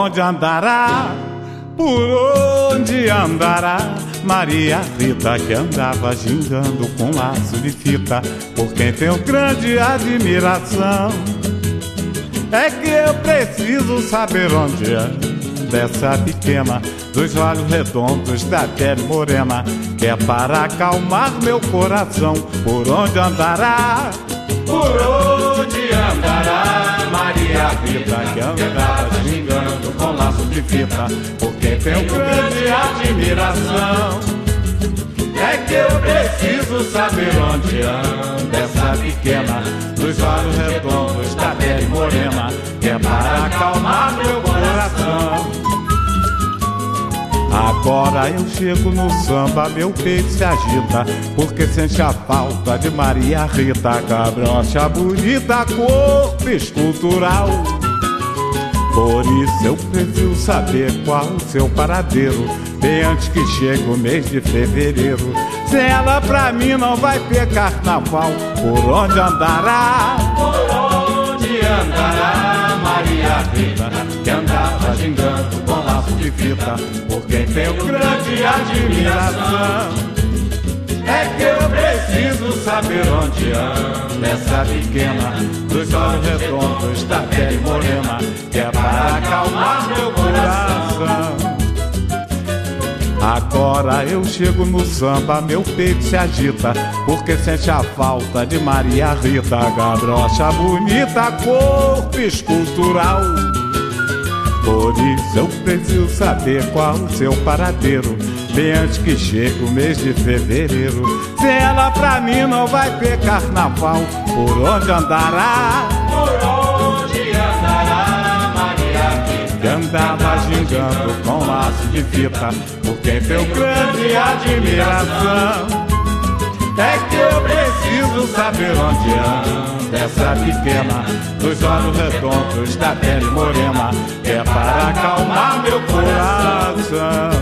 onde andará? Por onde andará Maria Rita, que andava gingando com laço de fita, por quem tenho grande admiração? É que eu preciso saber onde anda essa pequena, dos olhos redondos, da pele morena, que é para acalmar meu coração. Por onde andará? Por onde andará Maria Rita, que andava gingando com laço de fita, por quem tenho grande admiração? É que eu preciso saber onde anda essa pequena, dos olhos redondos, da pele morena, que é para acalmar meu coração. Agora eu chego no samba, meu peito se agita, porque sente a falta de Maria Rita, cabrocha bonita, corpo escultural. Por isso eu preciso saber qual o seu paradeiro, bem antes que chegue o mês de fevereiro. Sem ela pra mim não vai ter carnaval. Por onde andará? Por onde andará Maria Rita, que andava gingando com laço de fita, por quem tenho grande admiração? É que eu preciso saber onde anda essa pequena, dos olhos redondos, da pele morena, que é para acalmar meu coração. Agora eu chego no samba, meu peito se agita, porque sente a falta de Maria Rita, cabrocha bonita, corpo escultural. Por isso eu preciso saber qual o seu paradeiro, bem antes que chegue o mês de fevereiro. Sem ela pra mim não vai ter carnaval. Por onde andará? Por onde andará Maria Rita, que andava gingando com laço de fita, por quem tenho grande admiração? É que eu preciso saber onde anda essa pequena, dos olhos redondos, da pele morena, que é para acalmar meu coração.